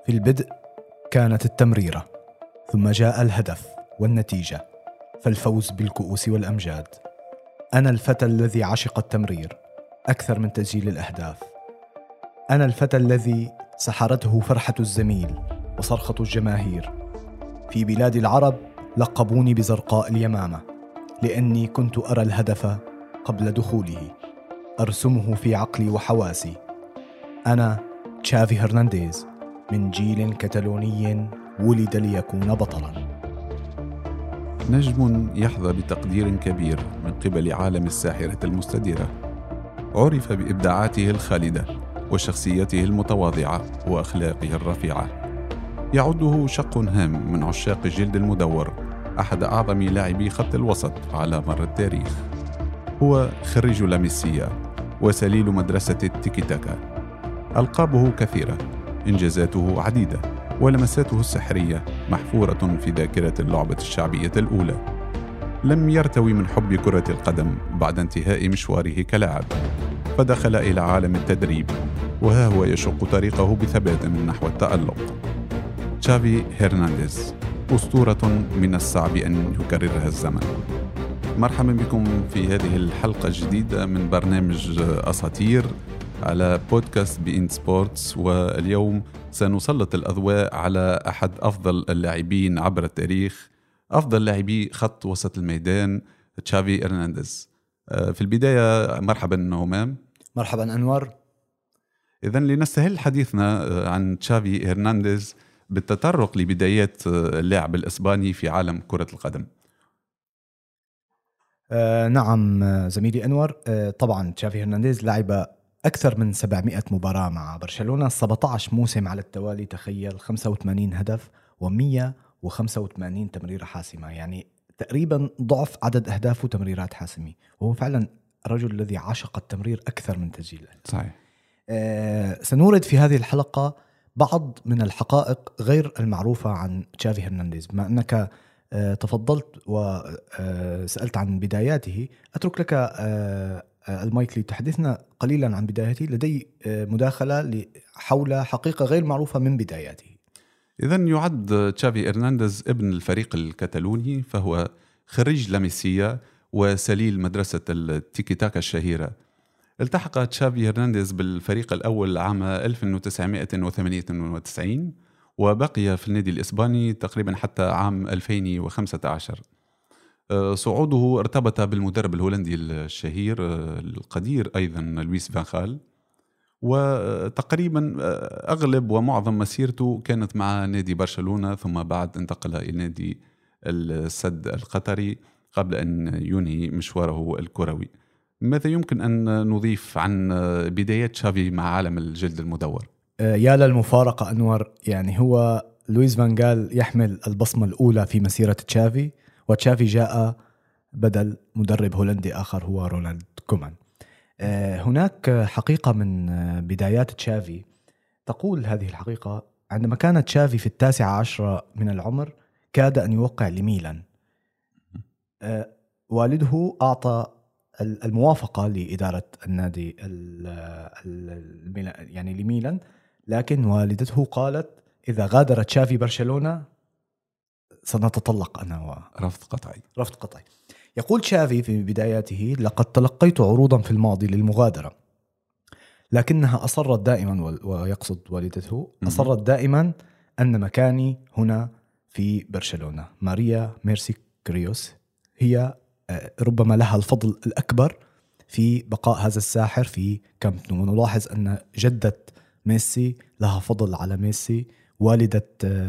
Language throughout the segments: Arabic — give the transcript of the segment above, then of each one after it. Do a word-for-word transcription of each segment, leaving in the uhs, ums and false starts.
في البدء كانت التمريرة، ثم جاء الهدف والنتيجة، فالفوز بالكؤوس والأمجاد. أنا الفتى الذي عشق التمرير أكثر من تسجيل الأهداف. أنا الفتى الذي سحرته فرحة الزميل وصرخة الجماهير. في بلاد العرب لقبوني بزرقاء اليمامة، لأني كنت أرى الهدف قبل دخوله، أرسمه في عقلي وحواسي. أنا تشافي هرنانديز، من جيل كتالوني ولد ليكون بطلاً. نجم يحظى بتقدير كبير من قبل عالم الساحرة المستديرة، عرف بإبداعاته الخالدة وشخصيته المتواضعة وأخلاقه الرفيعة. يعده شق هام من عشاق الجلد المدور أحد أعظم لاعبي خط الوسط على مر التاريخ. هو خريج لاميسيا وسليل مدرسة التيكي تاكا. ألقابه كثيرة، إنجازاته عديدة، ولمساته السحرية محفورة في ذاكرة اللعبة الشعبية الأولى. لم يرتوي من حب كرة القدم بعد انتهاء مشواره كلاعب، فدخل إلى عالم التدريب، وها هو يشق طريقه بثبات نحو التألق. تشافي هرنانديز، أسطورة من الصعب أن يكررها الزمن. مرحبا بكم في هذه الحلقة الجديدة من برنامج أساطير على بودكاست بإن سبورتس. واليوم سنسلط الأضواء على أحد أفضل اللاعبين عبر التاريخ، أفضل لاعبي خط وسط الميدان، تشافي هرنانديز. في البداية مرحبا همام. مرحبا أنور. إذن لنستهل حديثنا عن تشافي هرنانديز بالتطرق لبدايات اللاعب الإسباني في عالم كرة القدم. آه نعم زميلي أنور. آه طبعا تشافي هرنانديز لعب أكثر من سبعمائة مباراة مع برشلونة، سبعة عشر موسم على التوالي، تخيل، خمسة وثمانين هدف ومئة وخمسة وثمانين تمريرة حاسمة، يعني تقريبا ضعف عدد أهدافه تمريرات حاسمة. وهو فعلا الرجل الذي عشق التمرير أكثر من تسجيل. صحيح. آه سنورد في هذه الحلقة بعض من الحقائق غير المعروفة عن تشافي هرنانديز. بما أنك آه تفضلت وسألت عن بداياته، أترك لك آه المايك لتحدثنا قليلا عن بدايته. لدي مداخلة حول حقيقة غير معروفة من بداياته. إذن يعد تشافي هرنانديز ابن الفريق الكتالوني، فهو خريج لاميسيا وسليل مدرسة التيكي تاكا الشهيرة. التحق تشافي هرنانديز بالفريق الأول عام ألف وتسعمائة وثمانية وتسعين، وبقي في النادي الإسباني تقريبا حتى عام ألفين وخمسة عشر. صعوده ارتبط بالمدرب الهولندي الشهير القدير أيضا لويس فان خال، وتقريبا أغلب ومعظم مسيرته كانت مع نادي برشلونة، ثم بعد انتقل إلى نادي السد القطري قبل أن ينهي مشواره الكروي. ماذا يمكن أن نضيف عن بدايات تشافي مع عالم الجلد المدور؟ يا للمفارقة أنور، يعني هو لويس فان غال يحمل البصمة الأولى في مسيرة تشافي، وتشافي جاء بدل مدرب هولندي آخر هو رونالد كومان. هناك حقيقة من بدايات تشافي تقول هذه الحقيقة: عندما كان تشافي في التاسعة عشرة من العمر كاد أن يوقع لميلان. والده أعطى الموافقة لإدارة النادي يعني لميلان، لكن والدته قالت إذا غادر تشافي برشلونة سنتطلق أنا و... رفض قطعي. رفض قطعي. يقول تشافي في بداياته: لقد تلقيت عروضا في الماضي للمغادرة، لكنها أصرت دائما، ويقصد والدته، أصرت دائما أن مكاني هنا في برشلونة. ماريا ميرسي كريوس هي ربما لها الفضل الأكبر في بقاء هذا الساحر في كامب نو. ونلاحظ أن جدة ميسي لها فضل على ميسي، والدة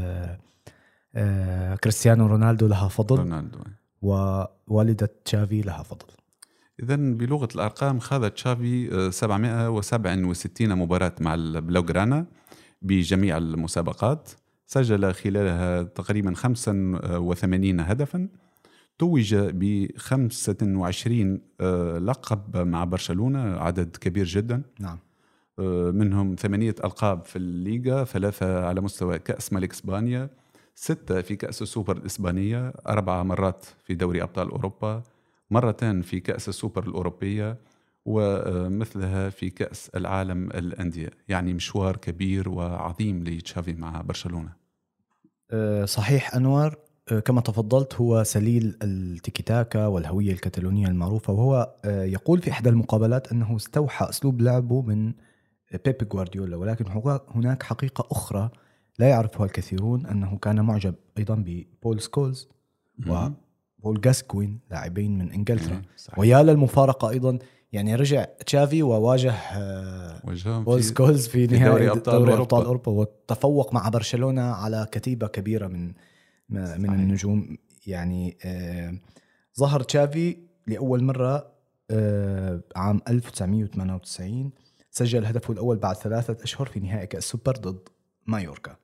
آه كريستيانو رونالدو لها فضل، رونالدو. ووالدة تشافي لها فضل. إذن بلغة الأرقام خاض تشافي سبعمائة وسبعة وستين مباراة مع البلوغرانا بجميع المسابقات، سجل خلالها تقريبا خمسة وثمانين هدفا، توج بخمسة وعشرين لقب مع برشلونة، عدد كبير جدا. نعم. منهم ثمانية ألقاب في الليغا، ثلاثة على مستوى كأس ملك إسبانيا، ستة في كأس السوبر الإسبانية، أربع مرات في دوري أبطال أوروبا، مرتين في كأس السوبر الأوروبية، ومثلها في كأس العالم الأندية. يعني مشوار كبير وعظيم لتشافي مع برشلونة. صحيح أنور، كما تفضلت هو سليل التيكي-تاكا والهوية الكتالونية المعروفة، وهو يقول في إحدى المقابلات أنه استوحى أسلوب لعبه من بيب غوارديولا، ولكن هناك حقيقة أخرى لا يعرفها الكثيرون، أنه كان معجب أيضا ببول سكولز وبول غاسكوين لاعبين من إنجلترا. ويا للمفارقة أيضا، يعني رجع تشافي وواجه بول سكولز في نهائي دوري أبطال, دوري أبطال أوروبا، وتفوق مع برشلونة على كتيبة كبيرة من من صحيح. النجوم. يعني آه ظهر تشافي لأول مرة آه عام ألف وتسعمائة وثمانية وتسعين، سجل هدفه الأول بعد ثلاثة أشهر في نهائي كأس السوبر ضد مايوركا،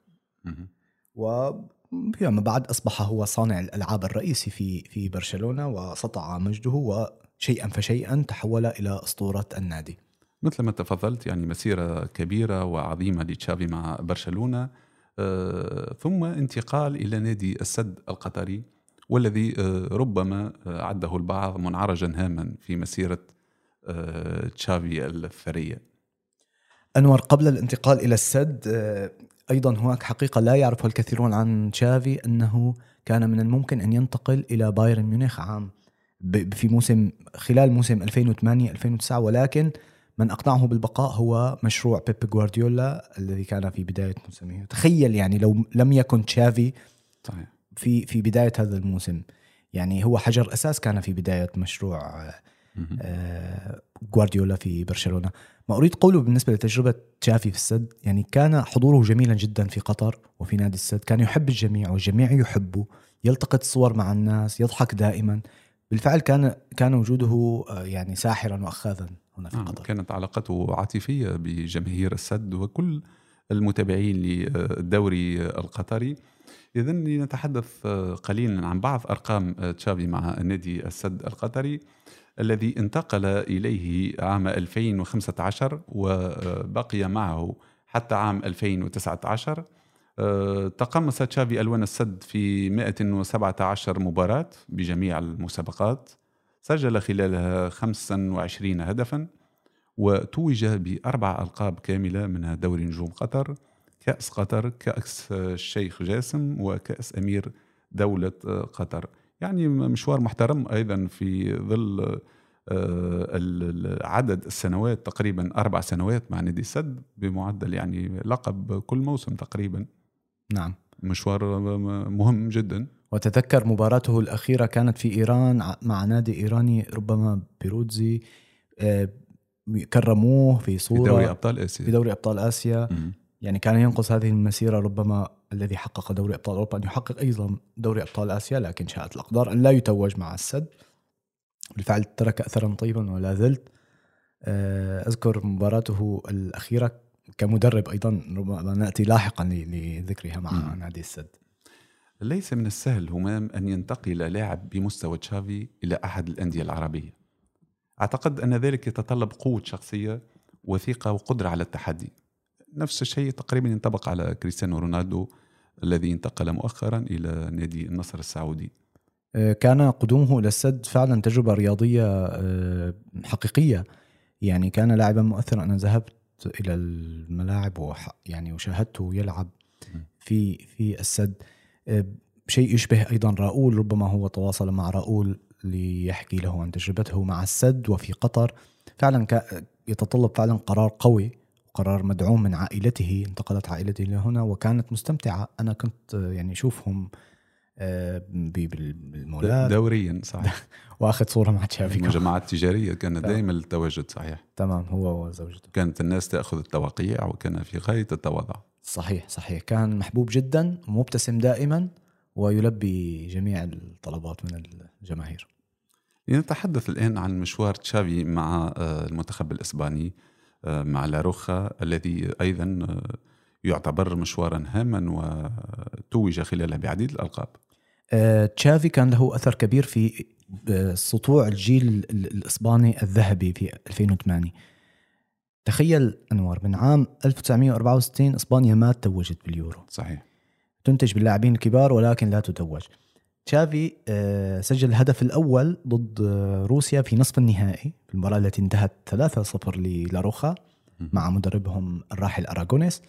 وفيما بعد أصبح هو صانع الألعاب الرئيسي في في برشلونة، وسطع مجده وشيئا فشيئا تحول إلى أسطورة النادي. مثل ما تفضلت، يعني مسيرة كبيرة وعظيمة لتشافي مع برشلونة، آه ثم انتقال إلى نادي السد القطري، والذي آه ربما عده البعض منعرجا هاما في مسيرة آه تشافي الثرية. أنور، قبل الانتقال إلى السد أيضا هناك حقيقة لا يعرفها الكثيرون عن تشافي، أنه كان من الممكن أن ينتقل إلى بايرن ميونخ عام في موسم خلال موسم ألفين وثمانية ألفين وتسعة، ولكن من أقنعه بالبقاء هو مشروع بيب غوارديولا الذي كان في بداية موسمه. تخيل يعني لو لم يكن تشافي في في بداية هذا الموسم، يعني هو حجر أساس كان في بداية مشروع آه غوارديولا في برشلونة. ما أريد قوله بالنسبة لتجربة تشافي في السد، يعني كان حضوره جميلا جدا في قطر وفي نادي السد، كان يحب الجميع والجميع يحبه، يلتقط الصور مع الناس، يضحك دائما. بالفعل كان كان وجوده يعني ساحرا وأخاذا هنا في قطر. كانت علاقته عاطفية بجماهير السد وكل المتابعين للدوري القطري. إذن نتحدث قليلا عن بعض أرقام تشافي مع نادي السد القطري الذي انتقل إليه عام ألفين وخمسة عشر وبقي معه حتى عام ألفين وتسعة عشر. تقمص تشافي ألوان السد في مئة وسبعة عشر مباراة بجميع المسابقات، سجل خلالها خمسة وعشرين هدفا، وتوج بأربع ألقاب كاملة، منها دوري نجوم قطر، كأس قطر، كأس الشيخ جاسم، وكأس أمير دولة قطر. يعني مشوار محترم أيضا في ظل عدد السنوات، تقريبا أربع سنوات مع نادي السد بمعدل يعني لقب كل موسم تقريبا. نعم، مشوار مهم جدا. وتذكر مباراته الأخيرة كانت في إيران مع نادي إيراني ربما بيروتزي، كرموه في صورة في دوري أبطال آسيا, في دوري أبطال آسيا. م- يعني كان ينقص هذه المسيرة ربما الذي حقق دوري أبطال أوروبا أن يحقق أيضا دوري أبطال آسيا، لكن شاءت الأقدار أن لا يتوج مع السد. بالفعل ترك أثرا طيبا ولا زلت أذكر مباراته الأخيرة كمدرب أيضا، ربما نأتي لاحقا لذكرها مع م. نادي السد. ليس من السهل همام أن ينتقل لاعب بمستوى تشافي إلى أحد الأندية العربية. أعتقد أن ذلك يتطلب قوة شخصية وثقة وقدرة على التحدي. نفس الشيء تقريبا ينطبق على كريستيانو رونالدو الذي انتقل مؤخرا إلى نادي النصر السعودي. كان قدومه إلى السد فعلا تجربة رياضية حقيقية، يعني كان لاعبا مؤثرا. أنا ذهبت إلى الملاعب وح يعني وشاهدته يلعب في في السد، شيء يشبه أيضا راؤول. ربما هو تواصل مع راؤول ليحكي له عن تجربته مع السد وفي قطر. فعلا يتطلب فعلا قرار قوي، قرار مدعوم من عائلته. انتقلت عائلته لهنا وكانت مستمتعة. أنا كنت يعني أشوفهم بالمولات دوريا صحيح واخذ صورة مع تشافي. المجمعات التجارية كان دائما التواجد صحيح. تمام، هو وزوجته. كانت الناس تأخذ التوقيع وكان في غاية التواضع. صحيح صحيح، كان محبوب جدا ومبتسم دائما ويلبي جميع الطلبات من الجماهير. نتحدث الآن عن مشوار تشافي مع المنتخب الإسباني مع لاروخا، الذي أيضا يعتبر مشوارا هاما وتوج خلاله بعديد الألقاب. تشافي كان له أثر كبير في سطوع الجيل الإسباني الذهبي في ألفين وثمانية. تخيل أنور، من عام ألف وتسعمائة وأربعة وستين إسبانيا ما توجت باليورو. صحيح. تنتج باللاعبين الكبار ولكن لا تتوج. تشافي سجل الهدف الأول ضد روسيا في نصف النهائي في المباراة التي انتهت ثلاثة صفر للاروخا مع مدربهم الراحل أراغونيس،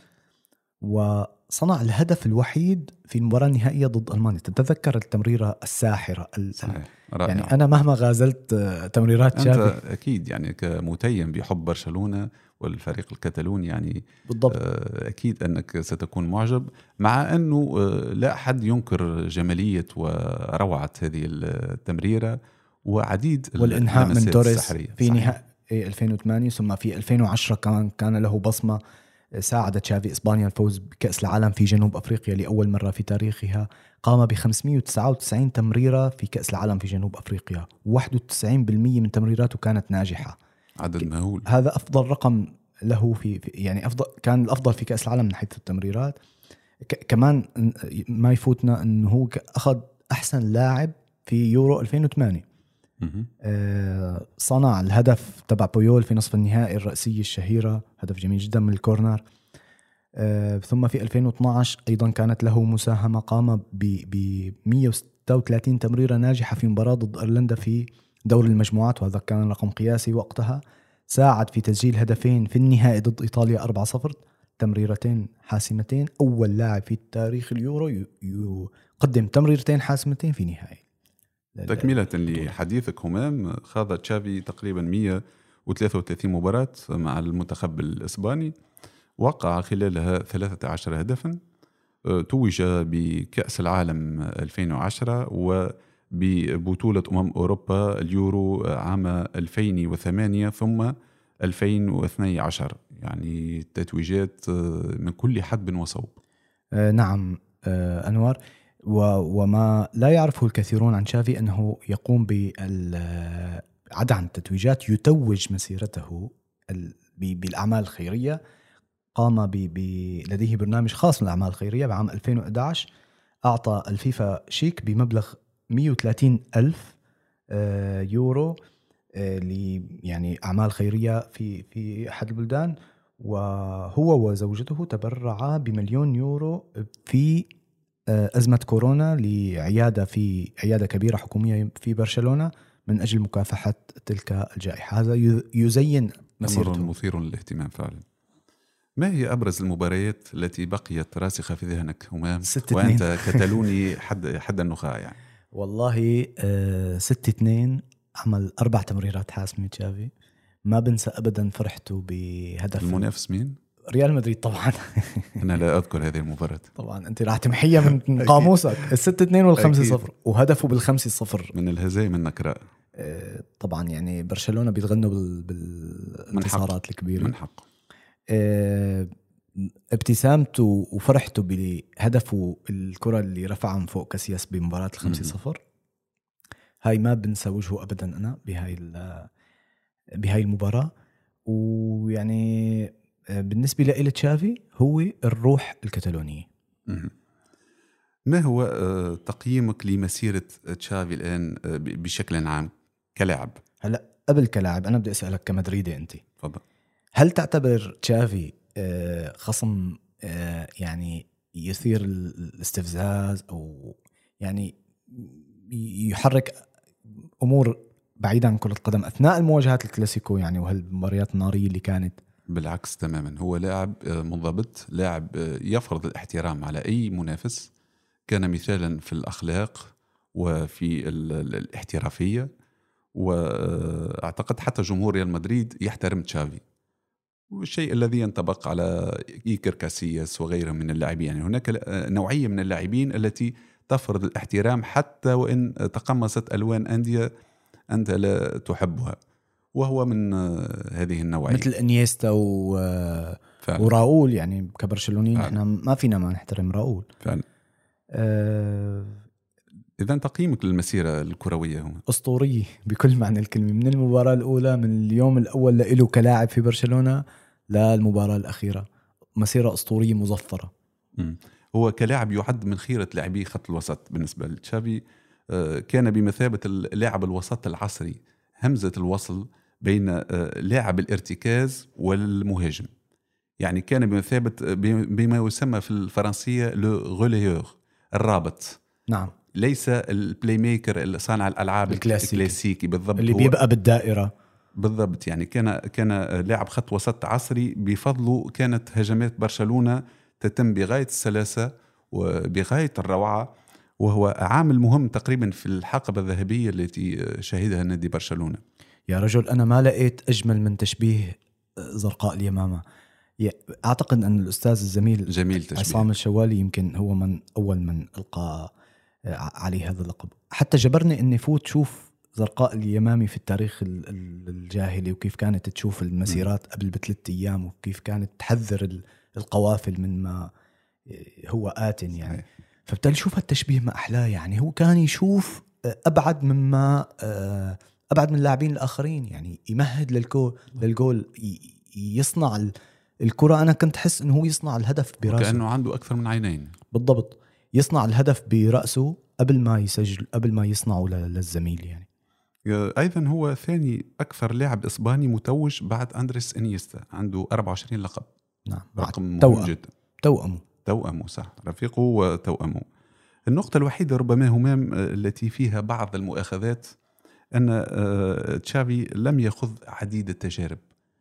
وصنع الهدف الوحيد في المباراة النهائية ضد ألمانيا. تتذكر التمريرة الساحرة؟ صحيح. يعني أنا مهما غازلت تمريرات أنت تشافي أكيد يعني كمتيم بحب برشلونة والفريق الكتالوني يعني بالضبط. أكيد أنك ستكون معجب، مع أنه لا أحد ينكر جمالية وروعة هذه التمريرة وعديد والإنهاء من توريس في صحيح. نهائي ألفين وثمانية، ثم في ألفين وعشرة كان كان له بصمة. ساعد تشافي إسبانيا الفوز بكأس العالم في جنوب أفريقيا لأول مرة في تاريخها. قام ب خمسمائة وتسعة وتسعين تمريرة في كأس العالم في جنوب أفريقيا، واحد وتسعين بالمئة من تمريراته كانت ناجحة. عدد مهول. هذا أفضل رقم له في يعني أفضل كان الأفضل في كأس العالم من حيث التمريرات. ك- كمان ما يفوتنا أنه هو أخذ أحسن لاعب في يورو ألفين وثمانية. آه صنع الهدف تبع بويول في نصف النهائي الرأسية الشهيرة، هدف جميل جدا من الكورنر. آه ثم في ألفين واثناشر أيضا كانت له مساهمة، قام ب مئة وستة وثلاثين تمريرة ناجحة في مباراة ضد إيرلندا في دور المجموعات، وهذا كان رقم قياسي وقتها. ساعد في تسجيل هدفين في النهائي ضد إيطاليا أربعة صفر، تمريرتين حاسمتين. أول لاعب في تاريخ اليورو يقدم تمريرتين حاسمتين في نهائي. تكملة لحديثك همام، خاض تشافي تقريبا مئة وثلاثة وثلاثين مباراة مع المنتخب الإسباني، وقع خلالها ثلاثة عشر هدفا، توج بكأس العالم ألفين وعشرة وببطولة أمم أوروبا اليورو عام ألفين وثمانية ثم ألفين واثني عشر، يعني تتويجات من كل حدب وصوب. آه نعم آه أنور. وما لا يعرفه الكثيرون عن تشافي أنه يقوم بعدد عن التتويجات، يتوج مسيرته بالأعمال الخيرية. قام ب... ب... لديه برنامج خاص للأعمال الخيرية. بعام ألفين وأحد عشر أعطى الفيفا شيك بمبلغ مئة وثلاثين ألف يورو ل يعني أعمال خيرية في في أحد البلدان، وهو وزوجته تبرعا بمليون يورو في أزمة كورونا لعيادة في عيادة كبيرة حكومية في برشلونة من أجل مكافحة تلك الجائحة. هذا يزين مسيرته. أمر مثير للاهتمام فعلا. ما هي أبرز المباريات التي بقيت راسخة في ذهنك همام وأنت كتالوني حد حد النخاع يعني؟ والله آه ستة اثنين عمل أربع تمريرات حاسمة تشافي. ما بنسى أبدا فرحته بهدف. المنافس مين؟ ريال مدريد طبعا. أنا لا أذكر هذه المباراة طبعا. أنت راح تمحيها من قاموسك. الستة اثنين والخمسة صفر، وهدفه بالخمسة صفر من الهزائم النكراء. آه طبعا يعني برشلونة بيتغنوا بالانتصارات الكبيرة من حق. آه ابتسامته وفرحته بهدفه الكرة اللي رفعها من فوق كاسياس بمباراة الخمسة صفر، هاي ما بنسى وجهه أبدا أنا بهاي بهاي المباراة. ويعني بالنسبة لإلي تشافي هو الروح الكتالونية. ما هو تقييمك لمسيرة تشافي الآن بشكل عام كلاعب؟ هلأ قبل كلاعب أنا بدي أسألك كمدريدي أنت، فضل. هل تعتبر تشافي خصم يعني يثير الاستفزاز أو يعني يحرك أمور بعيدا عن كرة القدم أثناء المواجهات الكلاسيكو يعني وهالمباريات النارية اللي كانت؟ بالعكس تماما، هو لاعب منضبط، لاعب يفرض الاحترام على أي منافس، كان مثالا في الأخلاق وفي الاحترافية، وأعتقد حتى جمهور ريال مدريد يحترم تشافي، والشيء الذي ينطبق على إيكر كاسياس وغيره من اللاعبين. يعني هناك نوعية من اللاعبين التي تفرض الاحترام حتى وإن تقمصت ألوان أندية أنت لا تحبها، وهو من هذه النوعية مثل إنيستا و... وراؤول. يعني كبرشلونيين احنا ما فينا ما نحترم راؤول فعلا. أه... إذن تقييمك للمسيرة الكروية هنا أسطورية بكل معنى الكلمة، من المباراة الأولى من اليوم الأول له كلاعب في برشلونة للمباراة الأخيرة، مسيرة أسطورية مظفرة. م. هو كلاعب يعد من خيرة لاعبي خط الوسط بالنسبة لتشافي، كان بمثابة اللاعب الوسط العصري، همزة الوصل بين لاعب الارتكاز والمهاجم. يعني كان بمثابة بما يسمى في الفرنسية لو غوليور، الرابط نعم. ليس البلاي ميكر صانع الألعاب الكلاسيكي, الكلاسيكي بالضبط اللي بيبقى بالدائرة بالضبط. يعني كان كان لاعب خط وسط عصري، بفضله كانت هجمات برشلونة تتم بغاية السلاسة وبغاية الروعة، وهو عامل مهم تقريبا في الحقبة الذهبية التي شهدها نادي برشلونة. يا رجل أنا ما لقيت أجمل من تشبيه زرقاء اليمامة. أعتقد أن الأستاذ الزميل جميل عصام الشوالي يمكن هو من أول من ألقى عليه هذا اللقب. حتى جبرني أني فوت شوف زرقاء اليمامي في التاريخ الجاهلي، وكيف كانت تشوف المسيرات قبل بثلاثة أيام، وكيف كانت تحذر القوافل من ما هو آت يعني. فبالتالي شوف التشبيه ما أحلاه. يعني هو كان يشوف أبعد مما أبعد من اللاعبين الآخرين، يعني يمهد للجول للجول يصنع الكرة. أنا كنت أحس إنه هو يصنع الهدف برأسه، كأنه عنده أكثر من عينين. بالضبط، يصنع الهدف برأسه قبل ما يسجل، قبل ما يصنعه للزميل يعني. أيضا هو ثاني أكثر لاعب إسباني متوج بعد أندريس إنيستا، عنده أربعة وعشرين لقب. نعم، رقم مهم توأم. جدا. توأمه توأمه صح، رفيقه وتوأمه. النقطة الوحيدة ربما همام التي فيها بعض المؤاخذات أن تشافي لم يخض عديد التجارب.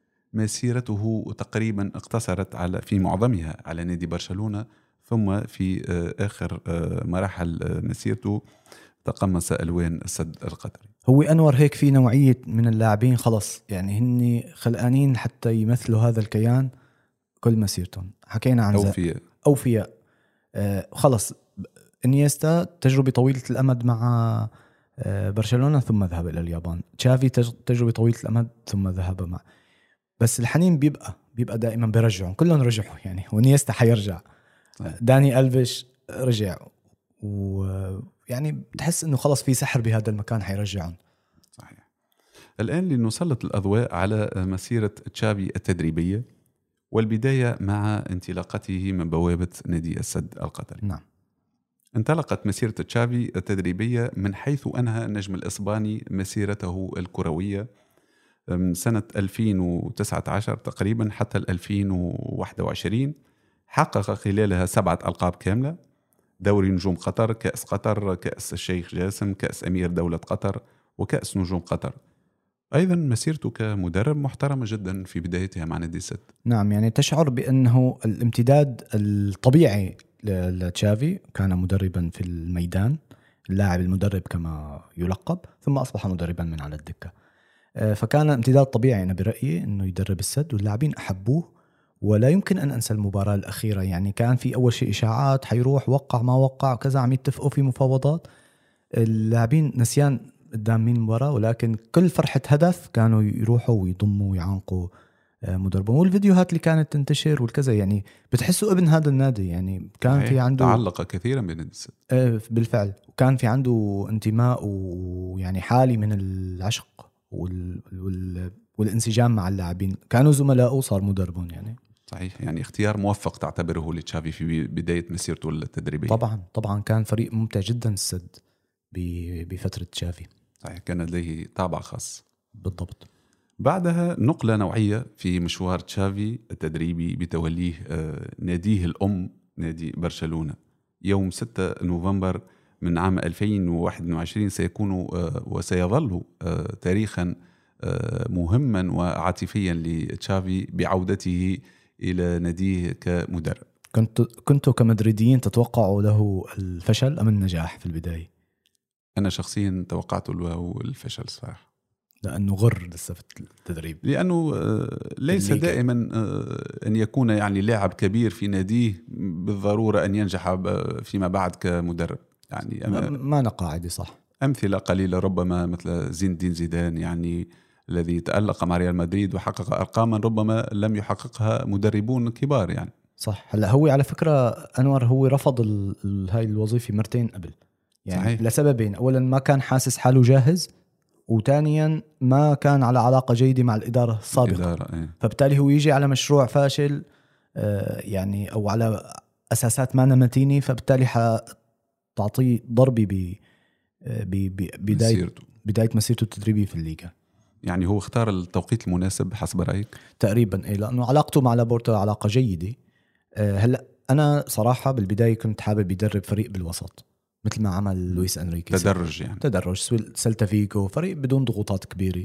مسيرته تقريبا اقتصرت على في معظمها على نادي برشلونة، ثم في آخر مراحل مسيرته تقمص ألوان السد القطري. هو أنور هيك في نوعية من اللاعبين خلص يعني هني خلقانين حتى يمثلوا هذا الكيان كل مسيرتهم. حكينا عن أوفياء أوفياء آه خلص. إنيستا تجربة طويلة الأمد مع آه برشلونة ثم ذهب إلى اليابان. تشافي تجربة طويلة الأمد ثم ذهب مع، بس الحنين بيبقى بيبقى دائما بيرجعهم، كلهم رجعوا يعني. وإنيستا حيرجع، داني ألفيش رجع، ويعني بتحس إنه خلص في سحر بهذا المكان حيرجعهم. صحيح. الآن لنسلط الأضواء على مسيرة تشافي التدريبية، والبداية مع انطلاقته من بوابة نادي السد القطري. نعم. انطلقت مسيرة تشافي التدريبية من حيث أنهى النجم الإسباني مسيرته الكروية من سنة ألفين وتسعة عشر تقريبا حتى ألفين وواحد وعشرين. حقق خلالها سبعة ألقاب كاملة: دوري نجوم قطر، كأس قطر، كأس الشيخ جاسم، كأس أمير دولة قطر، وكأس نجوم قطر. أيضا مسيرته كمدرب محترمة جدا في بدايتها مع نادي السد. نعم، يعني تشعر بأنه الامتداد الطبيعي لتشافي كان مدربا في الميدان، اللاعب المدرب كما يلقب، ثم أصبح مدربا من على الدكة. فكان امتداد طبيعي أنا برأيي أنه يدرب السد، واللاعبين أحبوه. ولا يمكن أن أنسى المباراة الأخيرة، يعني كان في أول شيء إشاعات حيروح وقع ما وقع كذا، عم يتفقوا في مفاوضات، اللاعبين نسيان قدام مين المباراة، ولكن كل فرحة هدف كانوا يروحوا ويضموا ويعانقوا مدربهم. والفيديوهات اللي كانت تنتشر والكذا يعني بتحسوا ابن هذا النادي، يعني كان في عنده تعلق كثيرا بنادي السد بالفعل، وكان في عنده انتماء ويعني حالي من العشق وال... وال... والانسجام مع اللاعبين، كانوا زملاء وصار مدربهم يعني. صحيح، يعني اختيار موفق تعتبره لتشافي في بداية مسيرته التدريبية. طبعا طبعا كان فريق ممتع جدا السد بفترة تشافي. صحيح، كان لديه طابع خاص. بالضبط. بعدها نقلة نوعية في مشوار تشافي التدريبي بتوليه ناديه الأم نادي برشلونة. يوم ستة نوفمبر من عام ألفين وواحد وعشرين سيكون وسيظل تاريخا مهما وعاطفيا لتشافي بعودته إلى ناديه كمدرب. كنت كنتوا كمدريديين تتوقعوا له الفشل أم النجاح في البداية؟ أنا شخصيا توقعت له الفشل صراحة، لأنه غر لسه في التدريب، لأنه ليس دائما أن يكون يعني لاعب كبير في ناديه بالضرورة أن ينجح فيما بعد كمدرب. يعني ما نقاعدي صح. أمثلة قليلة ربما مثل زين الدين زيدان، يعني الذي تألق مع ريال مدريد وحقق أرقاما ربما لم يحققها مدربون كبار يعني. صح. هلا هو على فكرة أنور هو رفض هاي الوظيفة مرتين قبل، يعني صحيح. لسببين: أولا ما كان حاسس حاله جاهز، وثانيا ما كان على علاقة جيدة مع الإدارة السابقة. إيه. فبالتالي هو يجي على مشروع فاشل يعني أو على أساسات ما متينة، فبالتالي حتعطيه ضربة ببداية بداية مسيرته التدريبية في الليغا. يعني هو اختار التوقيت المناسب حسب رأيك؟ تقريبا إيه، لأنه علاقته مع لابورتا علاقة جيدة. هلأ أنا صراحة بالبداية كنت حابب يدرب فريق بالوسط، مثل ما عمل لويس أنريكي. تدرج يعني تدرج. سيلتا فيغو فريق بدون ضغوطات كبيرة،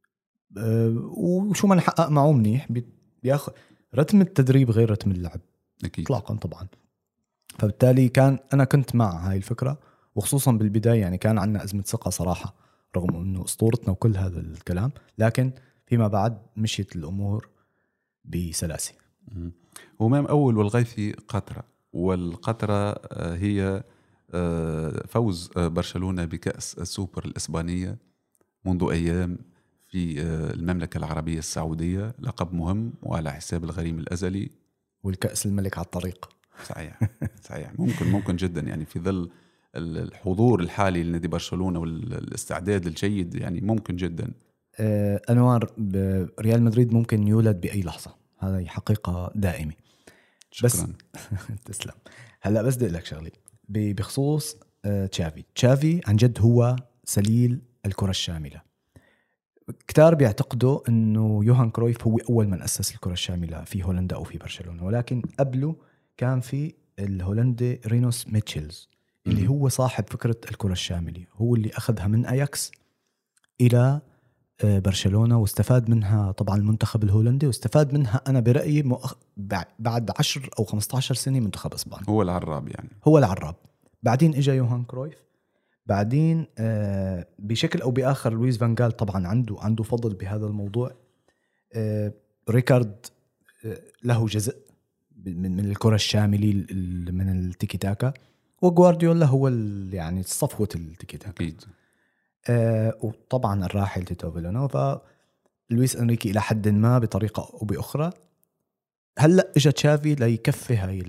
أه وشو ما نحقق معه منيح، بياخذ رتم التدريب غير رتم اللعب أكيد إطلاقا طبعا. فبالتالي كان أنا كنت مع هاي الفكرة، وخصوصا بالبداية يعني كان عندنا أزمة ثقة صراحة رغم أنه أسطورتنا وكل هذا الكلام، لكن فيما بعد مشيت الأمور بسلاسة. همام أول والغيثي قطرة، والقطرة هي فوز برشلونة بكأس السوبر الإسبانية منذ أيام في المملكة العربية السعودية، لقب مهم وعلى حساب الغريم الأزلي، والكأس الملك على الطريق. صحيح صحيح ممكن ممكن جدا يعني في ظل الحضور الحالي لنادي برشلونة والاستعداد الجيد يعني ممكن جدا. آه أنوار، ريال مدريد ممكن يولد بأي لحظة، هذه حقيقة دائمة. شكرا. بس تسلم. هلا بس بدي لك شغلي بخصوص آه تشافي. تشافي عن جد هو سليل الكرة الشاملة. كتار بيعتقدوا انه يوهان كرويف هو اول من اسس الكرة الشاملة في هولندا او في برشلونة، ولكن قبله كان في الهولندي رينوس ميتشلز اللي م- هو صاحب فكرة الكرة الشاملة، هو اللي اخذها من اياكس الى برشلونة واستفاد منها طبعا المنتخب الهولندي، واستفاد منها أنا برأيي مؤخ... بعد عشر أو خمسة عشر سنة منتخب إسبانيا. هو العراب يعني هو العراب. بعدين إجا يوهان كرويف، بعدين آه بشكل أو بآخر لويس فان غال طبعا عنده عنده فضل بهذا الموضوع. آه ريكارد آه له جزء من من الكرة الشاملة من التيكي تاكا، وغوارديولا هو يعني صفوة التيكي تاكا. أكيد. آه وطبعا الراحل تيتو فيلانوفا، لويس أنريكي إلى حد ما بطريقة أو بأخرى. هلأ إجا تشافي ليكفي هاي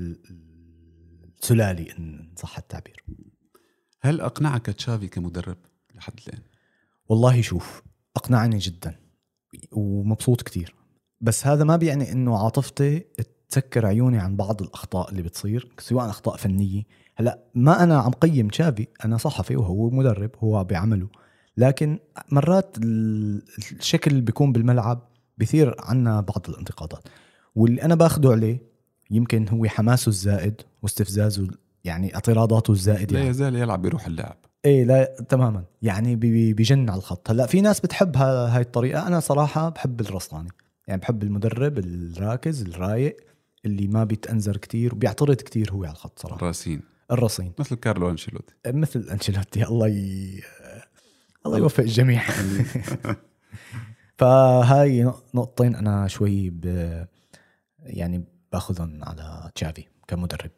السلالي إن صح التعبير. هل أقنعك تشافي كمدرب لحد الآن؟ والله شوف، أقنعني جدا ومبسوط كتير، بس هذا ما بيعني إنه عاطفتي تسكر عيوني عن بعض الأخطاء اللي بتصير، سواء أخطاء فنية. هلأ ما أنا عم قيم تشافي، أنا صحفي وهو مدرب، هو بعمله، لكن مرات الشكل اللي بيكون بالملعب بيثير عنا بعض الانتقادات، واللي أنا باخده عليه يمكن هو حماسه الزائد واستفزازه، يعني اعتراضاته الزائدة. لا يعني يزال يلعب بروح اللعب. ايه لا تماما، يعني بيجن على الخط. هلا في ناس بتحب هاي الطريقة، أنا صراحة بحب الرصاني، يعني بحب المدرب الراكز الرايق اللي ما بيتأنزر كتير وبيعترض كتير هو على الخط صراحة. الراسين الرصين مثل كارلو أنشيلوتي. مثل أنشيلوتي، الله ي... الله يوفق الجميع. فهاي نقطتين أنا شوي ب... يعني باخذهم على تشافي كمدرب.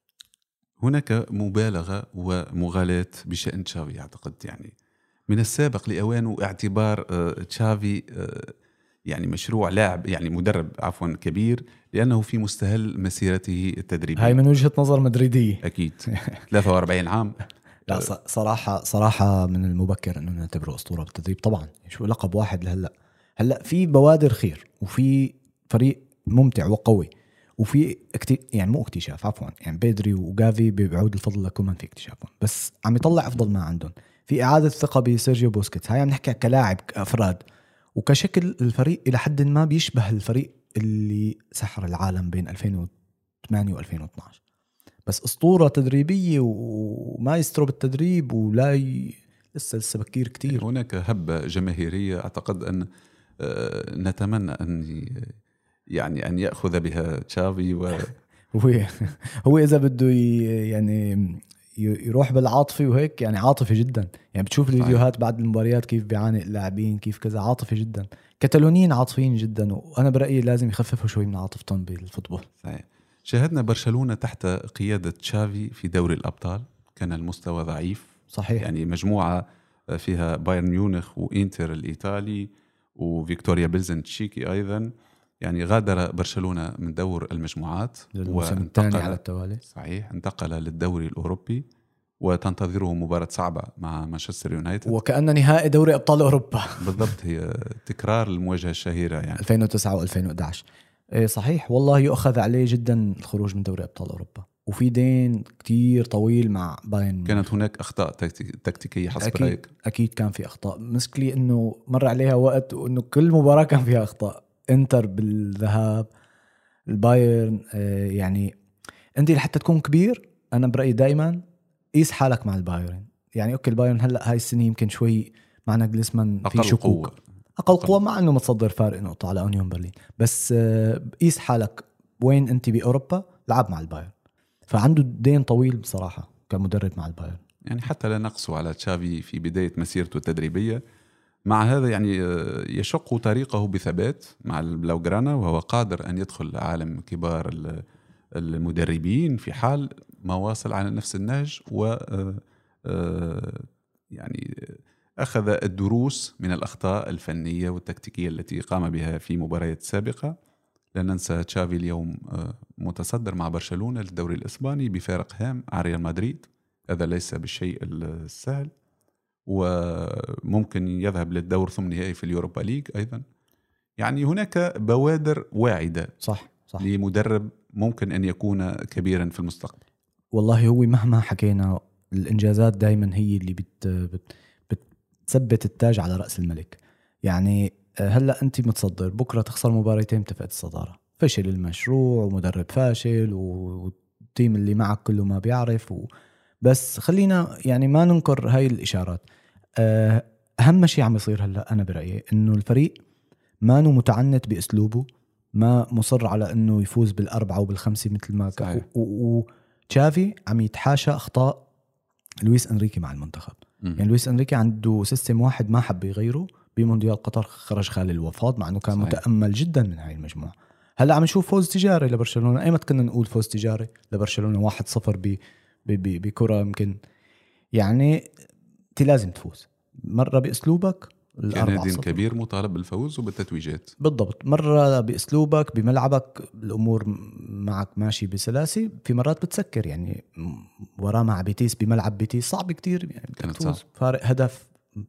هناك مبالغة ومغالاة بشأن تشافي أعتقد، يعني من السابق لأوانه اعتبار تشافي يعني مشروع لاعب، يعني مدرب عفوا كبير، لأنه في مستهل مسيرته التدريبية. هاي من وجهة نظر مدريدية أكيد. ثلاثة وأربعين عام. لا صراحة صراحة من المبكر أنه نعتبره أسطورة بالتدريب طبعا. شو لقب واحد لهلأ، هلأ في بوادر خير وفي فريق ممتع وقوي وفي اكتي... يعني مو اكتشاف عفوا، يعني بيدري وغافي بيعود الفضل لكم في اكتشافهم، بس عم يطلع أفضل ما عندهم. في إعادة ثقة بسيرجيو بوسكيتس، هاي عم نحكي كلاعب كأفراد، وكشكل الفريق إلى حد ما بيشبه الفريق اللي سحر العالم بين ألفين وثمانية وألفين واثناشر. بس أسطورة تدريبية وما يستروا بالتدريب ولا ي... لسه لسه بكير كتير. هناك هبة جماهيرية أعتقد أن نتمنى أن يعني أن يأخذ بها تشافي و... هو هو إذا بده يعني يروح بالعاطفي وهيك، يعني عاطفي جدا، يعني بتشوف الفيديوهات بعد المباريات كيف بيعاني اللاعبين كيف كذا، عاطفي جدا. كتالونيين عاطفيين جدا، وأنا برأيي لازم يخففوا شوي من عاطفتهم بالفوتبول. صحيح. شاهدنا برشلونة تحت قيادة تشافي في دوري الأبطال، كان المستوى ضعيف. صحيح. يعني مجموعة فيها بايرن ميونخ وإنتر الإيطالي وفيكتوريا بلزن تشيكي أيضا، يعني غادر برشلونة من دور المجموعات الموسم الثاني على التوالي. صحيح. انتقل للدوري الأوروبي وتنتظره مباراة صعبة مع مانشستر يونايتد، وكأن نهائي دوري أبطال أوروبا. بالضبط، هي تكرار المواجهة الشهيرة يعني ألفين وتسعة وألفين وإحدى عشر. إيه صحيح، والله يؤخذ عليه جدا الخروج من دوري أبطال أوروبا، وفي دين كتير طويل مع باين. كانت هناك أخطاء تكتيكية حسب أكيد رأيك؟ أكيد كان في أخطاء، مشكلة إنه مر عليها وقت وإنه كل مباراة كان فيها أخطاء. إنتر بالذهاب، البايرن، يعني أنت لحتى تكون كبير أنا برأيي دايما قيس حالك مع البايرن. يعني اوكي البايرن هلا هاي السنه يمكن شوي معنا جليسمان في أقل شكوك، قوة. اقل قوه مع انه متصدر فارق نقطه على اونيون برلين، بس قيس حالك وين انت باوروبا، لعب مع البايرن، فعنده دين طويل بصراحه كمدرب مع البايرن. يعني حتى لا نقسو على تشافي في بداية مسيرته التدريبية، مع هذا يعني يشق طريقه بثبات مع البلاوغرانا، وهو قادر أن يدخل عالم كبار المدربين في حال ما واصل على نفس النهج، و يعني أخذ الدروس من الأخطاء الفنية والتكتيكية التي قام بها في مباريات سابقة. لا ننسى تشافي اليوم متصدر مع برشلونة للدوري الإسباني بفارق هام عن ريال مدريد، هذا ليس بالشيء السهل، وممكن يذهب للدور ثم نهائي في اليوروبا ليج أيضا. يعني هناك بوادر واعدة صح صح لمدرب ممكن أن يكون كبيرا في المستقبل. والله هو مهما حكينا الإنجازات دايما هي اللي بت بت بتثبت التاج على رأس الملك. يعني هلأ أنت متصدر، بكرة تخسر مباريتين تفقد الصدارة، فشل المشروع ومدرب فاشل والتيم اللي معك كله ما بيعرف و... بس خلينا يعني ما ننكر هاي الإشارات. أهم شيء عم يصير هلأ أنا برأيي إنه الفريق ما نو متعنت بأسلوبه، ما مصر على إنه يفوز بالأربعة وبالخمسة مثل ما كان، وتشافي عم يتحاشى أخطاء لويس أنريكي مع المنتخب. م- يعني لويس أنريكي عنده سيستم واحد ما حب يغيره بمونديال قطر، خرج خالي الوفاض مع أنه كان صحيح. متأمل جدا من هاي المجموعة. هلأ عم نشوف فوز تجاري لبرشلونة. أيمت كنا نقول فوز تجاري لبرشلونة واحد صفر ب بكرة يمكن. يعني تي لازم تفوز مرة بأسلوبك، كنادي كبير مطالب بالفوز وبالتتويجات بالضبط، مرة بأسلوبك بملعبك الأمور معك ماشي بسلاسة، في مرات بتسكر. يعني ورا مع بيتيس بملعب بيتيس صعب كتير، يعني كانت صعب. فارق هدف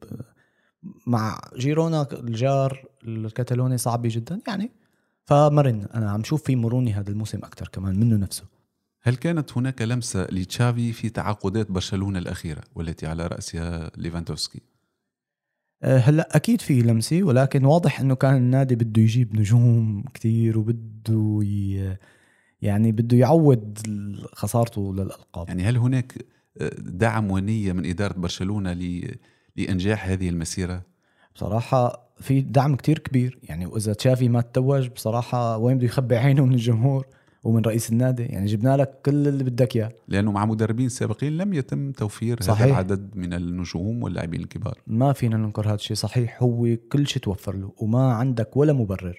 مع جيرونا الجار الكتالوني صعب جدا يعني. فمرن أنا عم شوف في مروني هذا الموسم أكتر كمان منه نفسه. هل كانت هناك لمسة لتشافي في تعاقدات برشلونة الأخيرة والتي على رأسها ليفاندوفسكي؟ هلا أكيد في لمسي، ولكن واضح إنه كان النادي بده يجيب نجوم كتير وبده ي... يعني بده يعوض خسارته للألقاب. يعني هل هناك دعم ونية من إدارة برشلونة ل... لإنجاح هذه المسيرة؟ بصراحة في دعم كتير كبير يعني، وإذا تشافي ما تتوج بصراحة وين بده يخبي عينه من الجمهور ومن رئيس النادي. يعني جبنا لك كل اللي بدك إياه، لأنه مع مدربين سابقين لم يتم توفير صحيح. هذا العدد من النجوم واللاعبين الكبار. ما فينا ننكر هذا الشيء، صحيح هو كل شيء توفر له وما عندك ولا مبرر.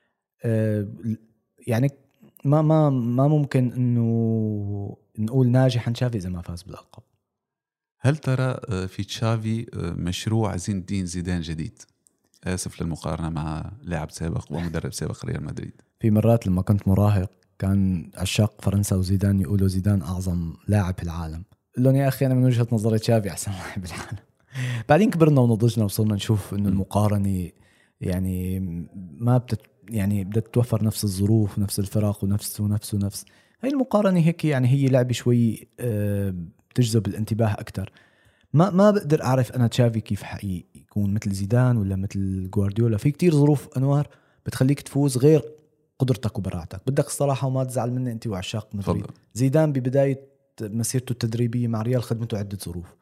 أه يعني ما ما ما ممكن إنه نقول ناجح عن تشافي إذا ما فاز بالألقاب. هل ترى في تشافي مشروع زين الدين زيدان جديد؟ آسف للمقارنة مع لاعب سابق ومدرب سابق ريال مدريد. في مرات لما كنت مراهق كان عشاق فرنسا وزيدان يقولوا زيدان أعظم لاعب في العالم. قلون يا أخي أنا من وجهة نظري تشافي أحسن لاعب في العالم. بعدين كبرنا ونضجنا وصلنا نشوف إنه المقارنة يعني ما بتت يعني بدها تتوفر نفس الظروف ونفس الفرق ونفس ونفس ونفس هاي المقارنة هيك. يعني هي لعبة شوي بتجذب الانتباه أكتر. ما ما بقدر أعرف أنا تشافي كيف حقيقي يكون مثل زيدان ولا مثل جوارديولا. في كتير ظروف أنوار بتخليك تفوز غير قدرتك وبراعتك. بدك الصراحة وما تزعل مني أنت وعشاق مدريد، زيدان ببداية مسيرته التدريبية مع ريال خدمته عدة ظروف،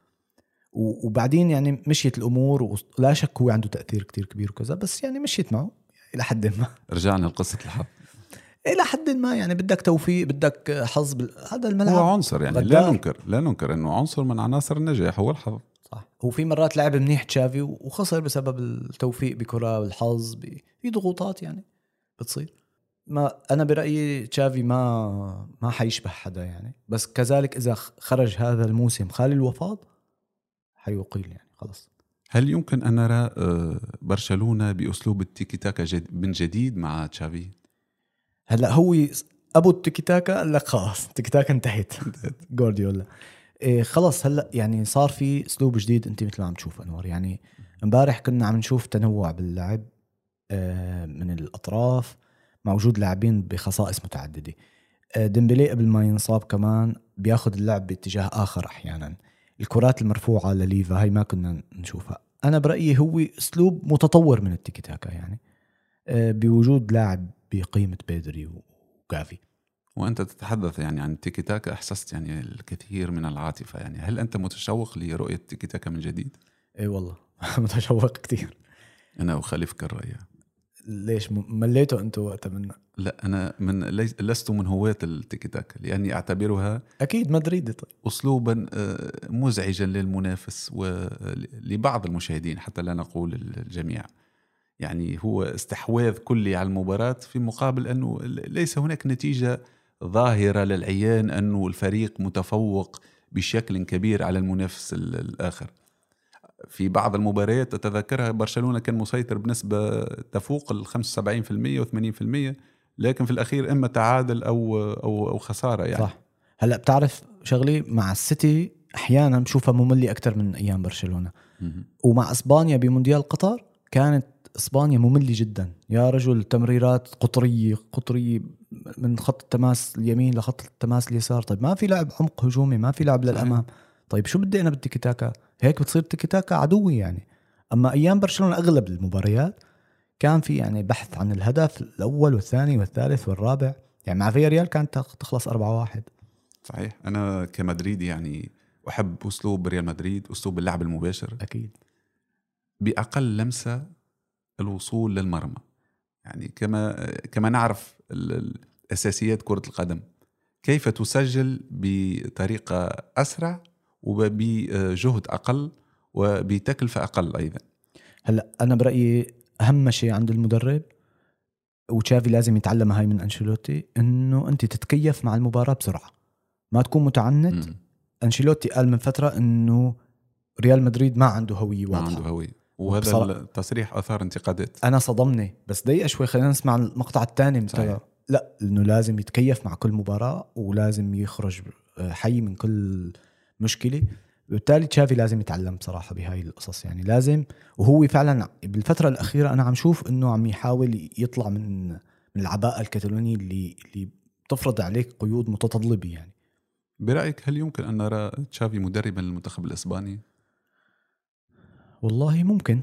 وبعدين يعني مشيت الأمور ولا شك هو عنده تأثير كتير كبير وكذا، بس يعني مشيت معه إلى حد ما. رجعنا لقصة الحظ إلى حد ما، يعني بدك توفيق بدك حظ بال... هذا الملعب هو عنصر يعني لا ننكر لا ننكر إنه عنصر من عناصر النجاح هو الحظ. صح. وفي مرات لعب منيح تشافي وخسر بسبب التوفيق بكرة والحظ ب... في ضغوطات يعني بتصير. ما أنا برأيي تشافي ما ما حيشبه حدا يعني، بس كذلك إذا خرج هذا الموسم خالي الوفاض حيقيل يعني خلاص. هل يمكن أن نرى برشلونة بأسلوب التيكي تاكا جد من جديد مع تشافي؟ هلا هو أبو التيكي تاكا لك خلاص التيكي تاكا انتهت. جوارديولا إيه خلاص. هلا يعني صار في أسلوب جديد. أنت مثل ما عم تشوف أنور، يعني امبارح كنا عم نشوف تنوع باللعب من الأطراف، موجود لاعبين بخصائص متعددة. ديمبلي قبل ما ينصاب كمان بياخد اللعب باتجاه آخر أحيانا. الكرات المرفوعة لليفا هاي ما كنا نشوفها. أنا برأيي هو أسلوب متطور من التيكي تاكا يعني بوجود لاعب بقيمة بيدري وغافي. وأنت تتحدث يعني عن تيكي تاكا أحسست يعني الكثير من العاطفة. يعني هل أنت متشوق لرؤية تيكي تاكا من جديد؟ اي والله متشوق كتير. أنا أخالفك الرأي. ليش مليتوا أنتوا وقتها منه؟ لا أنا من لست من هواة التيكي تاكا لأني أعتبرها أكيد مدريدي طيب. أسلوبا مزعجا للمنافس ولبعض المشاهدين حتى لا نقول الجميع. يعني هو استحواذ كلي على المباراة في مقابل أنه ليس هناك نتيجة ظاهرة للعيان أنه الفريق متفوق بشكل كبير على المنافس الآخر. في بعض المباريات أتذكرها برشلونة كان مسيطر بنسبة تفوق ال خمسة وسبعين بالمئة و ثمانين بالمئة، لكن في الأخير إما تعادل أو أو أو خسارة يعني. صح. هلا بتعرف شغلي مع السيتي أحيانا بشوفها مملة أكتر من أيام برشلونة. ومع إسبانيا بمونديال قطر كانت إسبانيا مملة جدا يا رجل. تمريرات قطرية قطرية من خط التماس اليمين لخط التماس اليسار. طيب ما في لعب عمق هجومي، ما في لعب للأمام. طيب شو بدي أنا بالتيكي تاكا؟ هيك بتصير تيكي تاكا عدوي يعني. أما أيام برشلونة أغلب المباريات كان في يعني بحث عن الهدف الأول والثاني والثالث والرابع. يعني مع فياريال كانت تخلص أربعة واحد. صحيح. أنا كمدريد يعني أحب أسلوب ريال مدريد، أسلوب اللعب المباشر. أكيد. بأقل لمسة الوصول للمرمى. يعني كما كما نعرف الأساسيات كرة القدم، كيف تسجل بطريقة أسرع وبجهد أقل وبتكلفة أقل أيضا. هلا أنا برأيي أهم شيء عند المدرب وتشافي لازم يتعلم هاي من أنشيلوتي، إنه أنت تتكيف مع المباراة بسرعة، ما تكون متعنت. م. أنشيلوتي قال من فترة إنه ريال مدريد ما عنده هوية واضحة. ما عنده هوية، وهذا التصريح أثار انتقادات. أنا صدمني. بس دقيقة شوي خلينا نسمع المقطع الثاني. لا إنه لازم يتكيف مع كل مباراة ولازم يخرج حي من كل مشكلة. بالتالي تشافي لازم يتعلم بصراحة بهاي القصص. يعني لازم، وهو فعلا بالفترة الأخيرة أنا عم شوف إنه عم يحاول يطلع من من العباءة الكتالونية اللي اللي تفرض عليك قيود متطلبة. يعني برأيك هل يمكن أن نرى تشافي مدربا للمنتخب الإسباني؟ والله ممكن.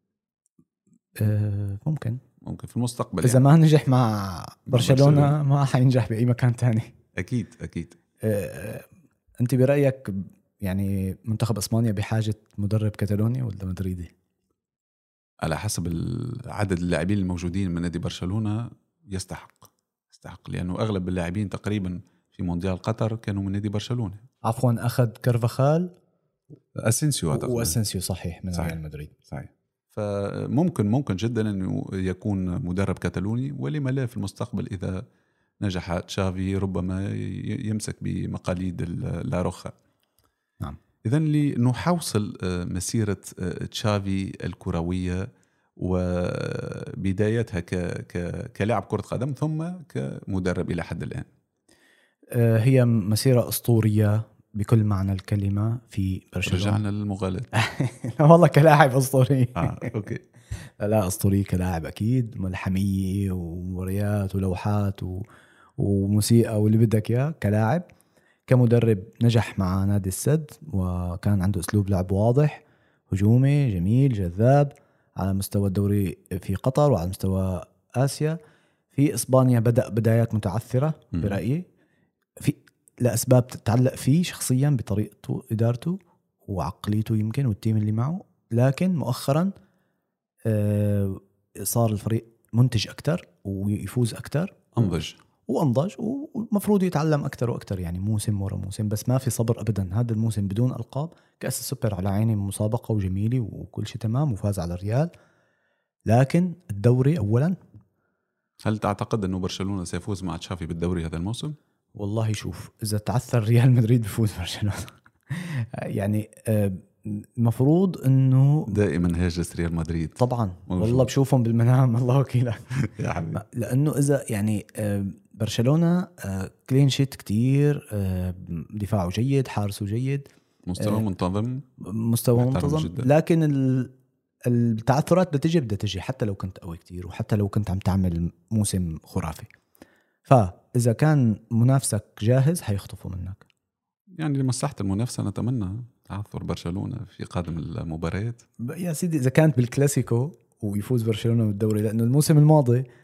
آه ممكن ممكن في المستقبل. إذا يعني ما نجح مع برشلونة, برشلونة ما حينجح بأي مكان تاني. أكيد أكيد. آه أنت برأيك يعني منتخب إسبانيا بحاجة مدرب كتالوني ولا مدريدي؟ على حسب عدد اللاعبين الموجودين من نادي برشلونة يستحق يستحق لأنه أغلب اللاعبين تقريبا في مونديال قطر كانوا من نادي برشلونة. عفوا أخذ كارفاخال أسينسيو وأسينسيو صحيح من ريال مدريد. صحيح. فممكن ممكن جدا أنه يكون مدرب كتالوني، ولما لا في المستقبل إذا نجح تشافي ربما يمسك بمقاليد لاروخا. نعم. إذن لنحوصل مسيرة تشافي الكروية وبدايتها ك... ك... كلاعب كرة قدم ثم كمدرب إلى حد الآن. هي مسيرة أسطورية بكل معنى الكلمة في برشلونة. رجعنا للمغالاة. والله كلاعب أسطوري. آه، أوكي. لا أسطوري كلاعب أكيد، ملحمية ومباريات ولوحات و... وموسيقى واللي بدك إياه كلاعب. كمدرب نجح مع نادي السد وكان عنده أسلوب لعب واضح هجومي جميل جذاب على مستوى الدوري في قطر وعلى مستوى آسيا. في إسبانيا بدأ بدايات متعثرة برأيي في لأسباب تتعلق فيه شخصيا بطريقته إدارته وعقليته يمكن والتيم اللي معه، لكن مؤخرا صار الفريق منتج أكتر ويفوز أكتر، أنضج وأنضج ومفروض يتعلم أكتر وأكتر. يعني موسم ورا موسم، بس ما في صبر أبدا. هذا الموسم بدون ألقاب، كأس السوبر على عيني مسابقة وجميلة وكل شيء تمام وفاز على الريال، لكن الدوري أولا. هل تعتقد أنه برشلونة سيفوز مع تشافي بالدوري هذا الموسم؟ والله شوف، إذا تعثر ريال مدريد بفوز برشلونة. يعني المفروض أنه دائما هاجس ريال مدريد طبعا موجود. والله بشوفهم بالمنام الله وكيلك. يا حبيبي. لأنه إذا يعني برشلونة كلين شيت كتير، دفاعه جيد، حارسه جيد، مستوى منتظم مستوى منتظم جداً. لكن التعثرات بتجي بدها تجي حتى لو كنت قوي كتير وحتى لو كنت عم تعمل موسم خرافي. فإذا كان منافسك جاهز حيخطفوا منك. يعني لمصلحة المنافسة نتمنى تعثر برشلونة في قادم المباريات يا سيدي. إذا كانت بالكلاسيكو ويفوز برشلونة بالدوري، لأنه الموسم الماضي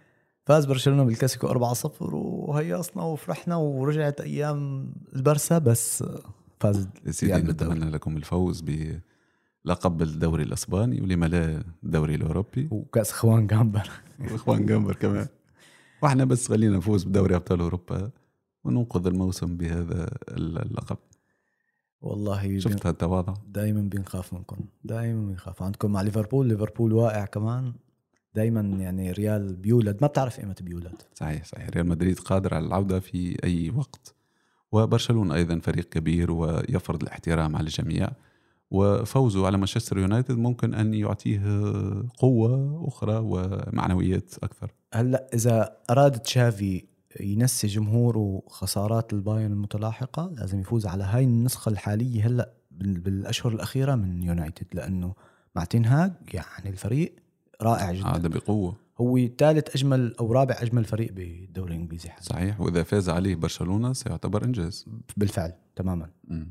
فاز برشلونة بالكلاسيكو أربعة صفر وهيصنا وفرحنا ورجعت أيام البرسا، بس فاز سيدي. نتمنى لكم الفوز بلقب الدوري الأسباني ولما لا الدوري الأوروبي وكأس خوان جامبر وإخوان جامبر كمان. وإحنا بس خلينا نفوز بدوري أبطال أوروبا وننقذ الموسم بهذا اللقب. والله شفت هالتواضع. دائما بنخاف منكم، دائما بنخاف عندكم مع ليفربول. ليفربول واقع كمان دائما، يعني ريال بيولد، ما بتعرف قيمة بيولد. صحيح صحيح. ريال مدريد قادر على العودة في أي وقت، وبرشلونة أيضا فريق كبير ويفرض الاحترام على الجميع، وفوزه على مانشستر يونايتد ممكن أن يعطيه قوة أخرى ومعنويات أكثر. هلأ إذا أراد تشافي ينسي جمهوره خسارات البايرن المتلاحقة لازم يفوز على هاي النسخة الحالية هلأ بالأشهر الأخيرة من يونايتد، لأنه مع تنهاج يعني الفريق رائع جدا. هذا بقوة، هو ثالث أجمل أو رابع أجمل فريق بالدوري الإنجليزي حاليا. صحيح، وإذا فاز عليه برشلونة سيعتبر إنجاز بالفعل تماما.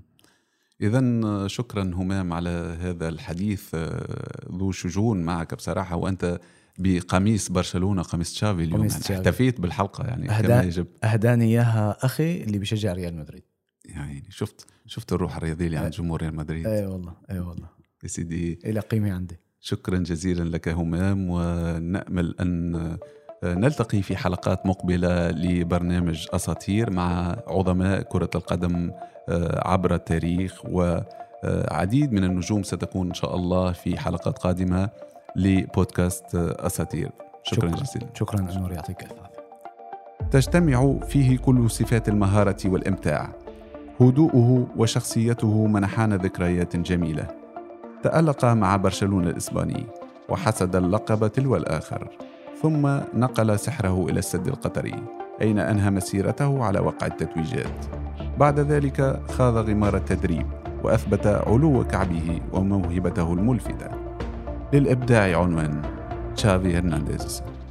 إذن شكرا همام على هذا الحديث ذو شجون معك بصراحة، وأنت بقميص برشلونة، قميص تشافي اليوم، يعني احتفيت بالحلقة يعني أهدا كما يجب. أهداني إياها أخي اللي بيشجع ريال مدريد. يعني شفت شفت الروح الرياضية اللي عند جمهور ريال مدريد. أي والله أي والله يا سيدي، إلى قيمة عندي. شكرا جزيلا لك همام، ونأمل أن نلتقي في حلقات مقبلة لبرنامج أساطير مع عظماء كرة القدم عبر التاريخ، وعديد من النجوم ستكون إن شاء الله في حلقات قادمة لبودكاست أساطير. شكرا, شكرا جزيلا. شكرا أنور، يعطيك ألف عافية. تجتمع فيه كل صفات المهارة والإمتاع، هدوءه وشخصيته منحان ذكريات جميلة. تألق مع برشلونة الإسباني وحسد اللقب تلو الآخر، ثم نقل سحره إلى السد القطري، أين أنهى مسيرته على وقع التتويجات. بعد ذلك خاض غمار التدريب وأثبت علو كعبه وموهبته الملفتة. للإبداع عنوان: تشافي هرنانديز.